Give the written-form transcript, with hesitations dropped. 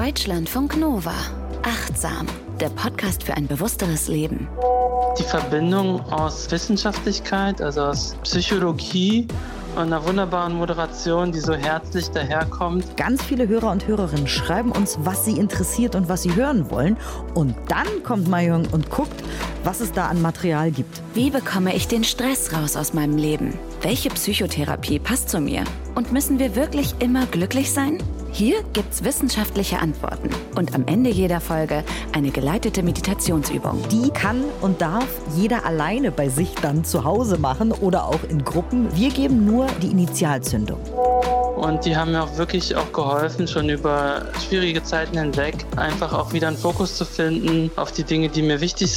Deutschlandfunk Nova. Achtsam. Der Podcast für ein bewussteres Leben. Die Verbindung aus Wissenschaftlichkeit, also aus Psychologie und einer wunderbaren Moderation, die so herzlich daherkommt. Ganz viele Hörer und Hörerinnen schreiben uns, was sie interessiert und was sie hören wollen. Und dann kommt Mayong und guckt, was es da an Material gibt. Wie bekomme ich den Stress raus aus meinem Leben? Welche Psychotherapie passt zu mir? Und müssen wir wirklich immer glücklich sein? Hier gibt's wissenschaftliche Antworten und am Ende jeder Folge eine geleitete Meditationsübung. Die kann und darf jeder alleine bei sich dann zu Hause machen oder auch in Gruppen. Wir geben nur die Initialzündung. Und die haben mir auch wirklich geholfen, schon über schwierige Zeiten hinweg, einfach auch wieder einen Fokus zu finden auf die Dinge, die mir wichtig